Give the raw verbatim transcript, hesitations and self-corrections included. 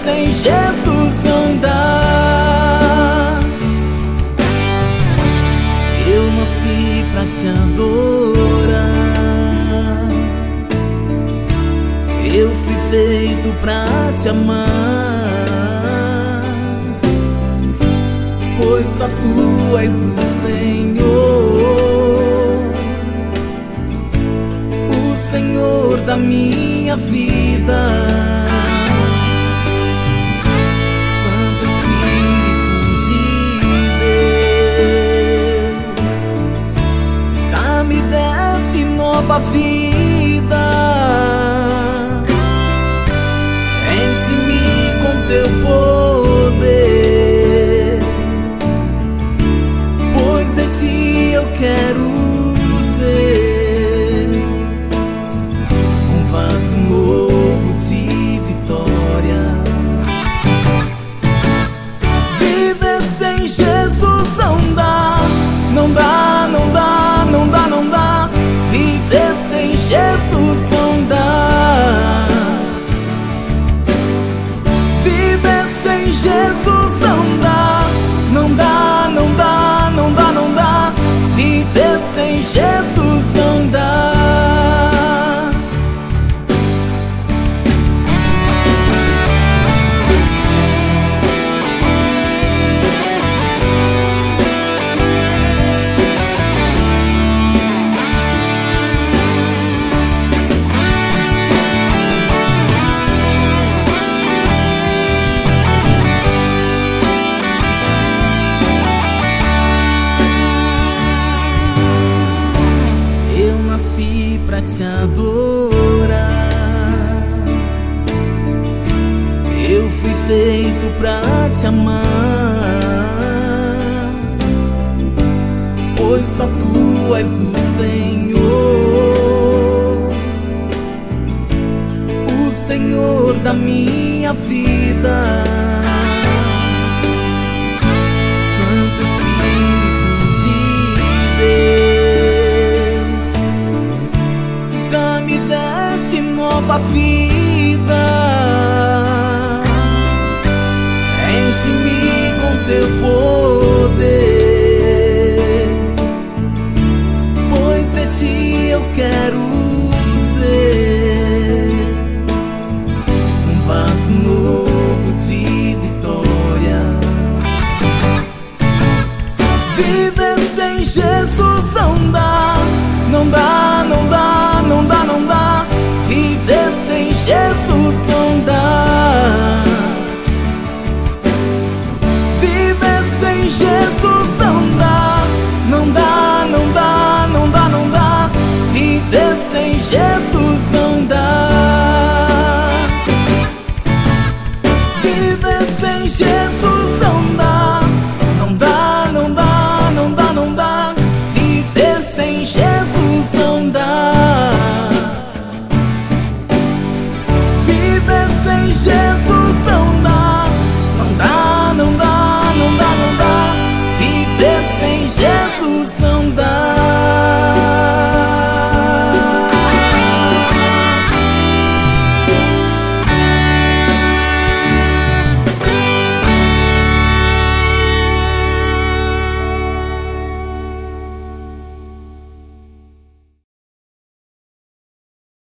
sem Jesus não dá. Eu nasci pra te adorar, eu fui feito pra te amar, pois só tu és o Senhor, o Senhor da minha vida. Santo Espírito de Deus, já me desse nova vida. Enche-me com teu poder, pois em ti eu quero ser um vaso novo de vitória. Viver sem Jesus não dá, não dá, não dá, não dá, não dá. Viver sem Jesus não dá. Jesus não dá, não dá, não dá, não dá, não dá. Viver sem Jesus não dá. Pra te adorar, eu fui feito pra te amar, pois só tu és o Senhor, o Senhor da minha vida. Santo Espírito de Deus, me desse nova vida. Enche-me com teu poder, pois em ti eu quero ser um vaso novo de vitória. Viver sem Jesus não dá, não dá, não dá, não dá, não dá. Viver sem Jesus não dá. Viver sem Jesus não dá, não dá, não dá, não dá, não dá. Viver sem Jesus não dá. Viver sem Jesus não dá, não dá, não dá, não dá, não dá. Viver sem Jesus não dá. Viver sem Jesus não dá, não dá, não dá, não dá, não dá. Viver sem Jesus não dá.